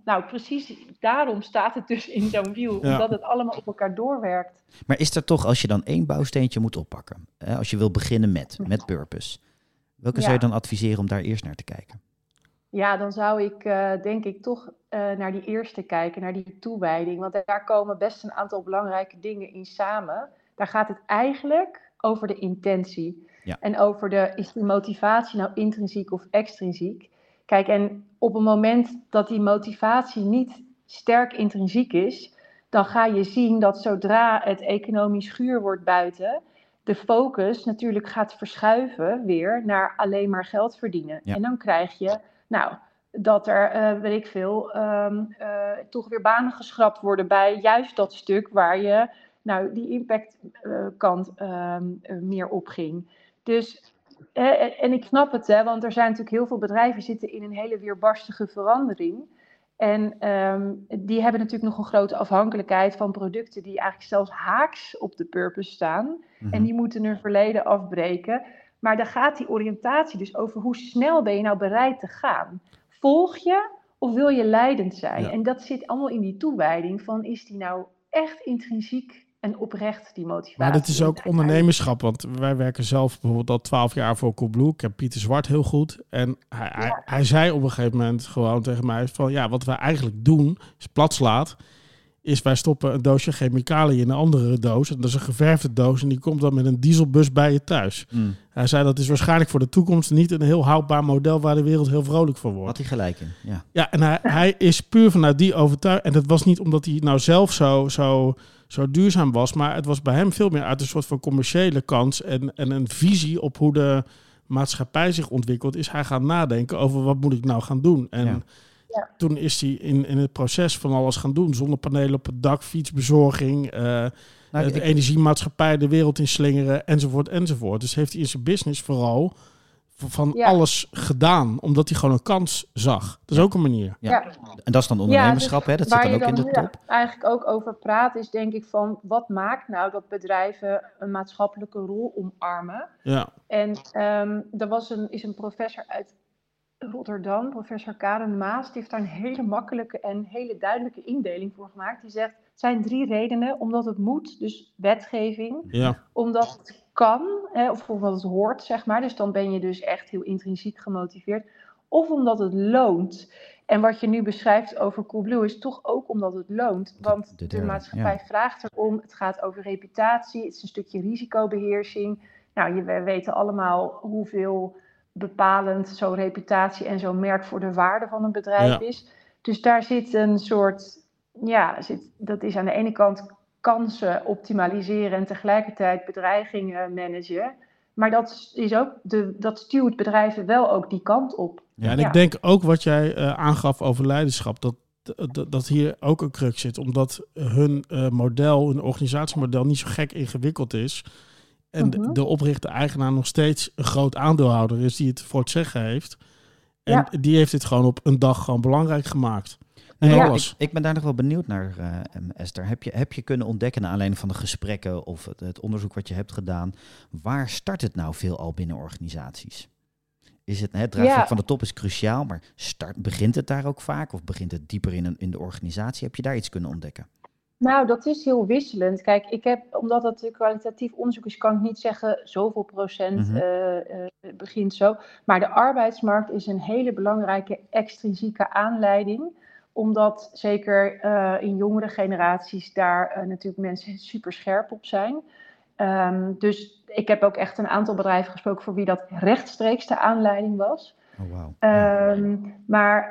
daarom staat het dus in zo'n wiel. Ja. Omdat het allemaal op elkaar doorwerkt. Maar is er toch, als je dan 1 bouwsteentje moet oppakken, als je wil beginnen met purpose, welke zou je dan adviseren om daar eerst naar te kijken? Ja, dan zou ik denk ik toch naar die eerste kijken, naar die toewijding. Want daar komen best een aantal belangrijke dingen in samen. Daar gaat het eigenlijk over de intentie. Ja. En over is die motivatie nou intrinsiek of extrinsiek? Kijk, en op het moment dat die motivatie niet sterk intrinsiek is, dan ga je zien dat zodra het economisch guur wordt buiten, de focus natuurlijk gaat verschuiven weer naar alleen maar geld verdienen. Ja. En dan krijg je, dat er, toch weer banen geschrapt worden bij juist dat stuk waar je, die impactkant meer op ging. Dus... En ik snap het, want er zijn natuurlijk heel veel bedrijven zitten in een hele weerbarstige verandering. En die hebben natuurlijk nog een grote afhankelijkheid van producten die eigenlijk zelfs haaks op de purpose staan. Mm-hmm. En die moeten hun verleden afbreken. Maar dan gaat die oriëntatie dus over hoe snel ben je nou bereid te gaan. Volg je of wil je leidend zijn? Ja. En dat zit allemaal in die toewijding van is die nou echt intrinsiek en oprecht die motivatie. Maar het is ook ondernemerschap, want wij werken zelf bijvoorbeeld al 12 jaar voor Coolblue. Ik heb Pieter Zwart heel goed. En hij zei op een gegeven moment gewoon tegen mij van ja, wat wij eigenlijk doen, is platslaat, is wij stoppen een doosje chemicaliën in een andere doos. En dat is een geverfde doos en die komt dan met een dieselbus bij je thuis. Hij zei dat is waarschijnlijk voor de toekomst niet een heel houdbaar model waar de wereld heel vrolijk van wordt. Had hij gelijk in, ja. Ja, en hij is puur vanuit die overtuiging. En dat was niet omdat hij nou zelf zo duurzaam was, maar het was bij hem veel meer uit een soort van commerciële kans en een visie op hoe de maatschappij zich ontwikkelt, is hij gaan nadenken over wat moet ik nou gaan doen. En toen is hij in het proces van alles gaan doen. Zonnepanelen op het dak, fietsbezorging, de energiemaatschappij de wereld in slingeren, enzovoort, enzovoort. Dus heeft hij in zijn business vooral van alles gedaan, omdat hij gewoon een kans zag. Dat is ook een manier. Ja. En dat is dan ondernemerschap, dus hè? Dat zit dan ook in de top. Eigenlijk ook over praat is denk ik van, wat maakt nou dat bedrijven een maatschappelijke rol omarmen? Ja. En er is een professor uit Rotterdam, professor Karen Maas, die heeft daar een hele makkelijke en hele duidelijke indeling voor gemaakt. Die zegt, het zijn 3 redenen. Omdat het moet, dus wetgeving. Omdat het kan, of omdat het hoort, zeg maar. Dus dan ben je dus echt heel intrinsiek gemotiveerd. Of omdat het loont. En wat je nu beschrijft over Coolblue is toch ook omdat het loont. Want de maatschappij vraagt erom. Het gaat over reputatie. Het is een stukje risicobeheersing. Nou, we weten allemaal hoeveel bepalend zo'n reputatie en zo'n merk voor de waarde van een bedrijf is. Dus daar zit een soort, dat is aan de ene kant kansen optimaliseren en tegelijkertijd bedreigingen managen. Maar dat is ook dat stuwt bedrijven wel ook die kant op. Ja, en ik denk ook wat jij aangaf over leiderschap, dat hier ook een crux zit, omdat hun hun organisatiemodel niet zo gek ingewikkeld is. En de oprichter-eigenaar nog steeds een groot aandeelhouder is die het voor het zeggen heeft. En die heeft dit gewoon op een dag gewoon belangrijk gemaakt. Ik ben daar nog wel benieuwd naar, Esther. Heb je kunnen ontdekken, naar aanleiding van de gesprekken of het onderzoek wat je hebt gedaan, waar start het nou veelal binnen organisaties? Het draagvlak van de top is cruciaal, maar begint het daar ook vaak of begint het dieper in de organisatie? Heb je daar iets kunnen ontdekken? Nou, dat is heel wisselend. Kijk, omdat het kwalitatief onderzoek is, kan ik niet zeggen zoveel procent begint zo. Maar de arbeidsmarkt is een hele belangrijke extrinsieke aanleiding. Omdat zeker in jongere generaties daar natuurlijk mensen super scherp op zijn. Dus ik heb ook echt een aantal bedrijven gesproken voor wie dat rechtstreeks de aanleiding was. Oh, wow. Maar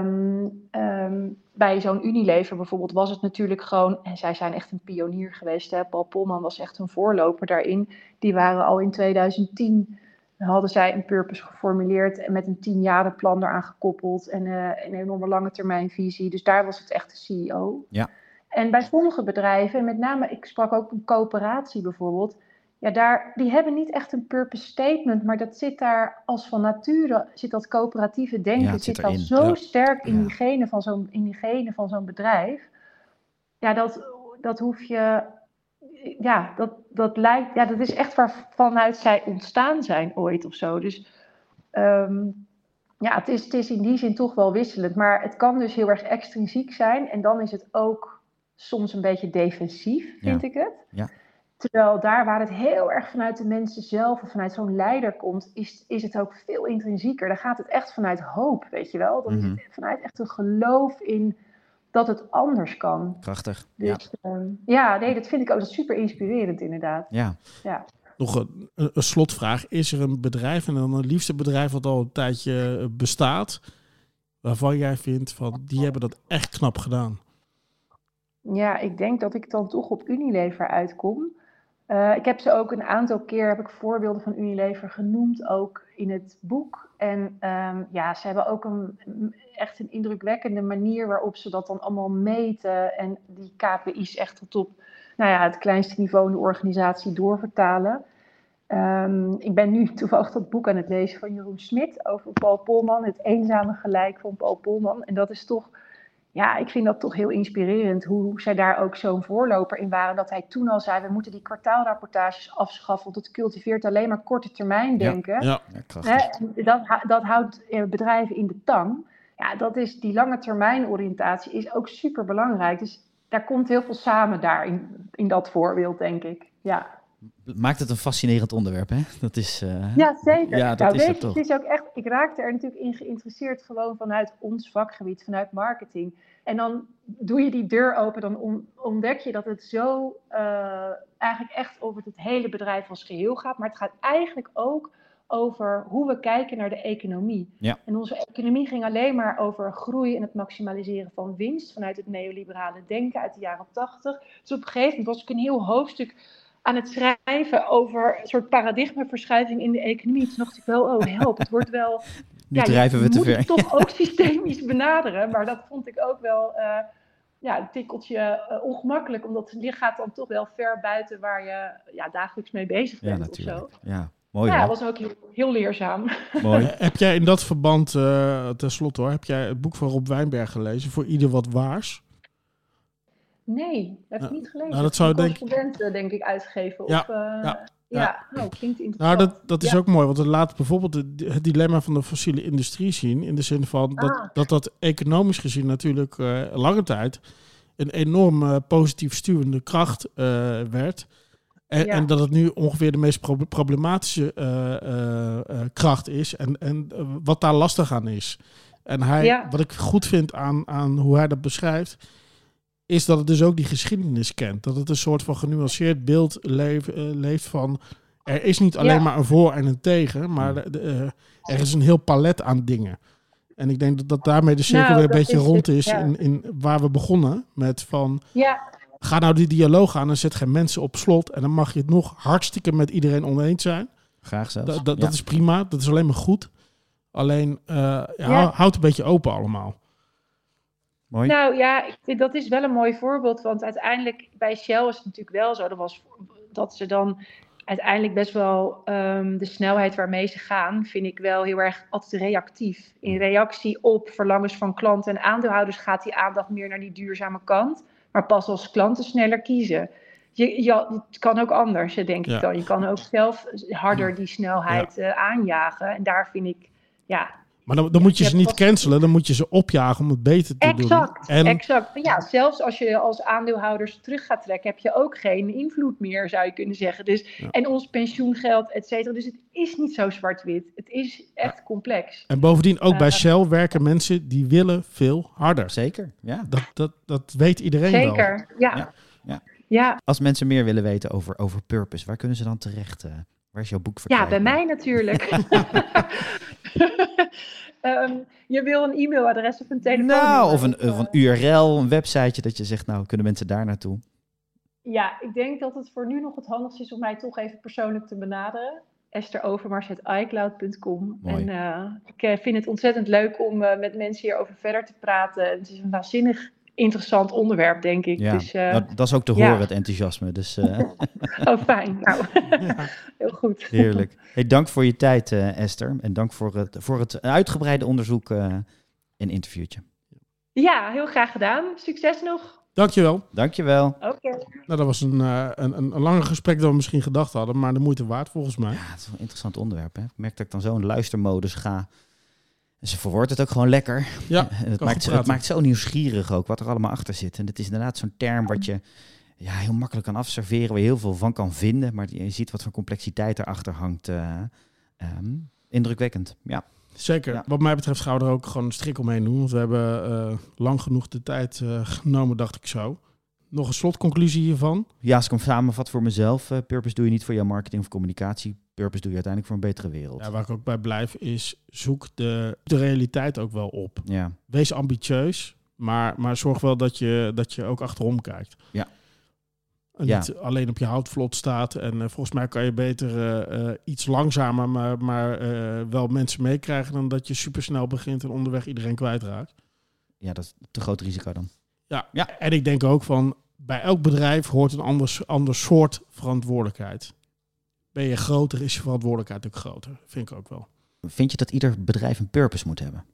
bij zo'n Unilever bijvoorbeeld was het natuurlijk gewoon, en zij zijn echt een pionier geweest, hè? Paul Polman was echt een voorloper daarin. Die waren al in 2010, hadden zij een purpose geformuleerd en met een 10-jarenplan eraan gekoppeld en een enorme lange termijnvisie. Dus daar was het echt de CEO. Ja. En bij sommige bedrijven, en met name, ik sprak ook een coöperatie bijvoorbeeld, die hebben niet echt een purpose statement, maar dat zit daar als van nature, zit dat coöperatieve denken, zit al zo sterk in die genen van zo'n bedrijf. Ja, dat hoef je, dat lijkt, dat is echt vanuit zij ontstaan zijn ooit of zo. Dus het is in die zin toch wel wisselend, maar het kan dus heel erg extrinsiek zijn en dan is het ook soms een beetje defensief, vind ik het. Ja. Terwijl daar waar het heel erg vanuit de mensen zelf of vanuit zo'n leider komt, is het ook veel intrinsieker. Daar gaat het echt vanuit hoop, weet je wel. Dan is het vanuit echt een geloof in dat het anders kan. Prachtig. Dus dat vind ik ook super inspirerend inderdaad. Ja. Nog een slotvraag. Is er een bedrijf, en dan het liefste bedrijf wat al een tijdje bestaat, waarvan jij vindt van die hebben dat echt knap gedaan? Ja, ik denk dat ik dan toch op Unilever uitkom. Ik heb ze ook een aantal keer, voorbeelden van Unilever genoemd, ook in het boek. En ze hebben ook echt een indrukwekkende manier waarop ze dat dan allemaal meten. En die KPI's echt tot op het kleinste niveau in de organisatie doorvertalen. Ik ben nu toevallig dat boek aan het lezen van Jeroen Smit over Paul Polman. Het eenzame gelijk van Paul Polman. En dat is toch, ik vind dat toch heel inspirerend hoe zij daar ook zo'n voorloper in waren. Dat hij toen al zei, we moeten die kwartaalrapportages afschaffen. Want het cultiveert alleen maar korte termijn denken. Dat houdt bedrijven in de tang. Ja, die lange termijn oriëntatie is ook super belangrijk. Dus daar komt heel veel samen daar in dat voorbeeld, denk ik. Ja. Maakt het een fascinerend onderwerp, hè? Dat is... Ja, zeker. Ja, dat is het toch. Het is ook echt, ik raakte er natuurlijk in geïnteresseerd gewoon vanuit ons vakgebied, vanuit marketing. En dan doe je die deur open, dan ontdek je dat het zo eigenlijk echt over het hele bedrijf als geheel gaat. Maar het gaat eigenlijk ook over hoe we kijken naar de economie. Ja. En onze economie ging alleen maar over groei en het maximaliseren van winst vanuit het neoliberale denken uit de jaren 80. Dus op een gegeven moment was ik een heel hoofdstuk aan het schrijven over een soort paradigmaverschuiving in de economie. Toen dacht ik wel, help, het wordt wel... Nu drijven we te ver. Je moet het toch ook systemisch benaderen, maar dat vond ik ook wel een tikkeltje ongemakkelijk, omdat het gaat dan toch wel ver buiten waar je dagelijks mee bezig bent. Ja, natuurlijk. Of zo. Ja, mooi. Ja, dat was ook heel leerzaam. Mooi. Heb jij in dat verband, tenslotte hoor, heb jij het boek van Rob Wijnberg gelezen, Voor ieder wat waars? Nee, dat heb ik niet gelezen. Nou, dat zou correspondenten denk ik uitgegeven. Klinkt interessant. Nou, dat is ook mooi, want het laat bijvoorbeeld het dilemma van de fossiele industrie zien. In de zin van dat economisch gezien natuurlijk lange tijd een enorm positief stuwende kracht werd. En dat het nu ongeveer de meest problematische kracht is. En wat daar lastig aan is. En wat ik goed vind aan hoe hij dat beschrijft, is dat het dus ook die geschiedenis kent. Dat het een soort van genuanceerd beeld leeft van... Er is niet alleen maar een voor en een tegen, maar er is een heel palet aan dingen. En ik denk dat daarmee de cirkel weer een beetje rond is in waar we begonnen met van... Ga nou die dialoog aan en zet geen mensen op slot. En dan mag je het nog hartstikke met iedereen oneens zijn. Graag zelfs. Dat is prima, dat is alleen maar goed. Alleen houd een beetje open allemaal. Mooi. Nou ja, dat is wel een mooi voorbeeld. Want uiteindelijk bij Shell is het natuurlijk wel zo. Dat ze dan uiteindelijk best wel de snelheid waarmee ze gaan, vind ik wel heel erg altijd reactief. In reactie op verlangens van klanten en aandeelhouders gaat die aandacht meer naar die duurzame kant. Maar pas als klanten sneller kiezen. Het kan ook anders, denk ik dan. Je kan ook zelf harder die snelheid aanjagen. En daar vind ik, Maar dan moet je ze niet cancelen, dan moet je ze opjagen om het beter te doen. Exact. Maar ja, zelfs als je als aandeelhouders terug gaat trekken, heb je ook geen invloed meer, zou je kunnen zeggen. Dus, en ons pensioengeld, et cetera. Dus het is niet zo zwart-wit. Het is echt complex. En bovendien, ook bij Shell werken mensen die willen veel harder. Zeker, ja. Dat weet iedereen wel. Zeker, ja. Als mensen meer willen weten over purpose, waar kunnen ze dan terecht? Waar is jouw boek verkrijgbaar? Ja, bij mij natuurlijk. Je wil een e-mailadres of een telefoon? Nou, of een URL, een websiteje dat je zegt, nou, kunnen mensen daar naartoe? Ja, ik denk dat het voor nu nog het handigste is om mij toch even persoonlijk te benaderen. esterovermars@icloud.com. En ik vind het ontzettend leuk om met mensen hierover verder te praten. Het is een waanzinnig interessant onderwerp, denk ik. Ja, dus, dat is ook te horen, het enthousiasme. Dus, Oh, fijn. Nou, heel goed. Heerlijk. Hey, dank voor je tijd, Esther. En dank voor het uitgebreide onderzoek en interviewtje. Ja, heel graag gedaan. Succes nog. Dankjewel. Oké. Nou, dat was een langer gesprek dan we misschien gedacht hadden, maar de moeite waard volgens mij. Ja, het is wel een interessant onderwerp. Hè? Ik merk dat ik dan zo in luistermodus ga. En ze verwoordt het ook gewoon lekker. Ja, het maakt zo nieuwsgierig ook wat er allemaal achter zit. En het is inderdaad zo'n term wat je heel makkelijk kan afserveren, waar je heel veel van kan vinden. Maar je ziet wat voor complexiteit erachter hangt. Indrukwekkend, ja. Zeker. Ja. Wat mij betreft gaan we er ook gewoon een strik omheen doen. Want we hebben lang genoeg de tijd genomen, dacht ik zo. Nog een slotconclusie hiervan? Ja, als ik hem samenvat voor mezelf. Purpose doe je niet voor jouw marketing of communicatie. Purpose doe je uiteindelijk voor een betere wereld. Ja, waar ik ook bij blijf is, zoek de realiteit ook wel op. Ja. Wees ambitieus, maar zorg wel dat je ook achterom kijkt. Ja. En niet alleen op je houtvlot staat. En volgens mij kan je beter iets langzamer, maar wel mensen meekrijgen dan dat je supersnel begint en onderweg iedereen kwijtraakt. Ja, dat is een te groot risico dan. Ja, en ik denk ook van, bij elk bedrijf hoort een ander soort verantwoordelijkheid. Ben je groter, is je verantwoordelijkheid ook groter. Vind ik ook wel. Vind je dat ieder bedrijf een purpose moet hebben?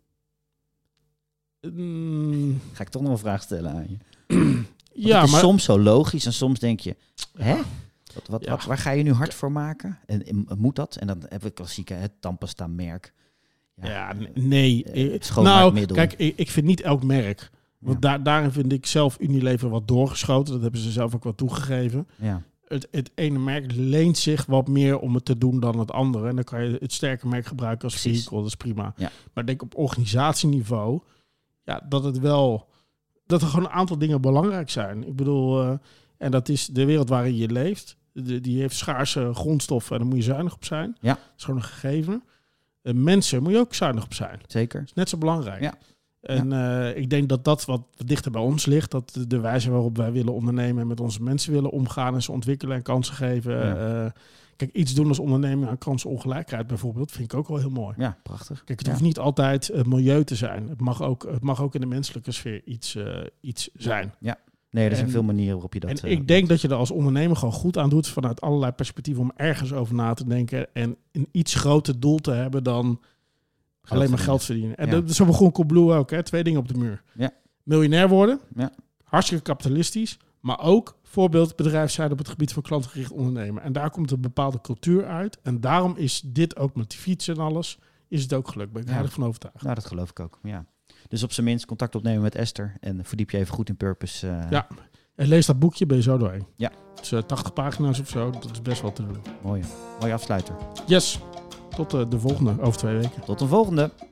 Ga ik toch nog een vraag stellen aan je? Het is soms zo logisch en soms denk je, hè? Waar ga je nu hard voor maken? En moet dat? En dan hebben we klassieke, het tandpasta merk. Nee. Schoonmaakmiddel. Kijk, ik vind niet elk merk Want daarin vind ik zelf Unilever wat doorgeschoten. Dat hebben ze zelf ook wel toegegeven. Ja. Het ene merk leent zich wat meer om het te doen dan het andere. En dan kan je het sterke merk gebruiken als vehicle. Dat is prima. Ja. Maar ik denk op organisatieniveau... dat er gewoon een aantal dingen belangrijk zijn. Ik bedoel... en dat is de wereld waarin je leeft. Die heeft schaarse grondstoffen en daar moet je zuinig op zijn. Ja. Dat is gewoon een gegeven. Mensen moet je ook zuinig op zijn. Zeker. Dat is net zo belangrijk. Ja. En ik denk dat wat dichter bij ons ligt, dat de wijze waarop wij willen ondernemen en met onze mensen willen omgaan en ze ontwikkelen en kansen geven. Ja. Kijk, iets doen als onderneming aan kansenongelijkheid bijvoorbeeld, vind ik ook wel heel mooi. Ja, prachtig. Kijk, het hoeft niet altijd milieu te zijn. Het mag ook in de menselijke sfeer iets zijn. Ja. Nee, er zijn veel manieren waarop je dat... En ik denk dat je er als ondernemer gewoon goed aan doet vanuit allerlei perspectieven om ergens over na te denken en een iets groter doel te hebben dan alleen maar geld verdienen. En zo begon Coolblue ook, hè? 2 dingen op de muur. Ja. Miljonair worden, ja. Hartstikke kapitalistisch, maar ook voorbeeldbedrijf zijn op het gebied van klantgericht ondernemen. En daar komt een bepaalde cultuur uit. En daarom is dit ook met die fiets en alles, is het ook gelukt. Ben ik heilig van overtuigd. Nou, dat geloof ik ook, ja. Dus op zijn minst contact opnemen met Esther en verdiep je even goed in purpose. Ja, en lees dat boekje, ben je zo doorheen. Ja. Het is 80 pagina's of zo, dat is best wel te doen. Mooie afsluiter. Yes, tot de volgende over 2 weken. Tot de volgende.